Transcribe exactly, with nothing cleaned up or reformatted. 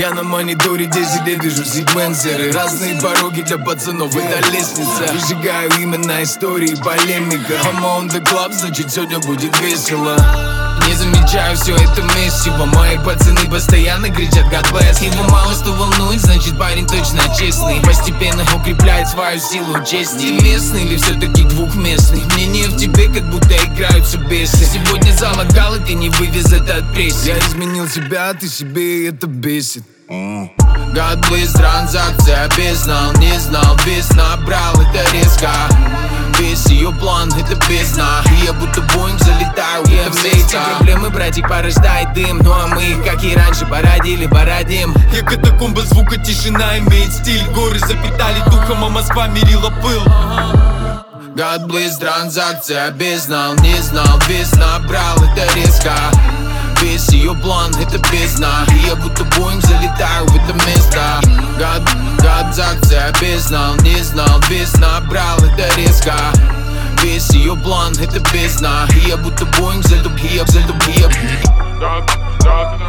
Я на мониторе десять лет вижу секвенсеры. Разные пороги для пацанов, это лестница. Выжигаю именно истории, полемика. I'm on the club, значит сегодня будет весело. Не замечаю все это месиво. Мои пацаны постоянно кричат God bless. Его мало что волнует, значит парень точно честный. Постепенно укрепляет свою силу чести. Ты местный или все-таки двухместный? Мнение в тебе как будто играются бесы. Сегодня залагал, и ты не вывез это от прессы. Я изменил себя, а ты себе, и это бесит. God bless, транзакция без знал, не знал, без набрал, это резко. Весь ее план, это бездна. И я будто Боинг залетаю в это место. Проблемы, братья, порождает дым. Ну а мы их, как и раньше, породили, породим. Я катакомба звука, тишина имеет стиль. Горы запитали духом, а Москва мерила пыл. God bless, транзакция без знал, не знал, без набрал, это резко. Весь ее план, это бездна. И я будто Боинг залетаю в это место. God, God, акция без знал, не знал, без набрал, это резко. Весь ее план, это бездна. И я будто Боинг залетаю, я залетаю.